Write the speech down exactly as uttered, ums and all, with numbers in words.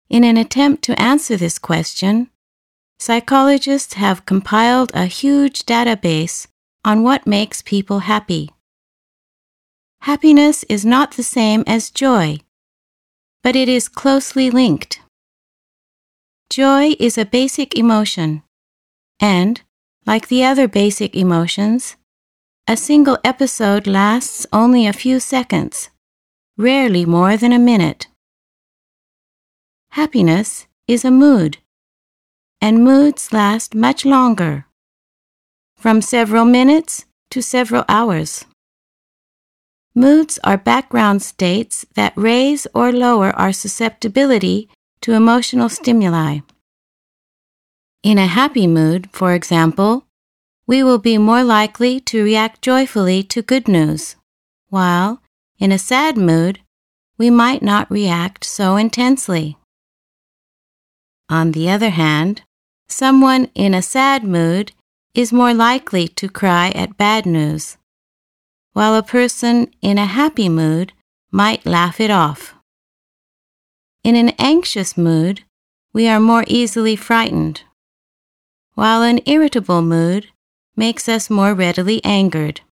In an attempt to answer this question, psychologists have compiled a huge database on what makes people happy. Happiness is not the same as joy, but it is closely linked. Joy is a basic emotion, and, like the other basic emotions, a single episode lasts only a few seconds, rarely more than a minute. Happiness is a mood, and moods last much longer, from several minutes to several hours. Moods are background states that raise or lower our susceptibility to emotional stimuli. In a happy mood, for example, we will be more likely to react joyfully to good news, while, in a sad mood, we might not react so intensely. On the other hand, someone in a sad mood is more likely to cry at bad news, while a person in a happy mood might laugh it off. In an anxious mood, we are more easily frightened, while an irritable mood makes us more readily angered.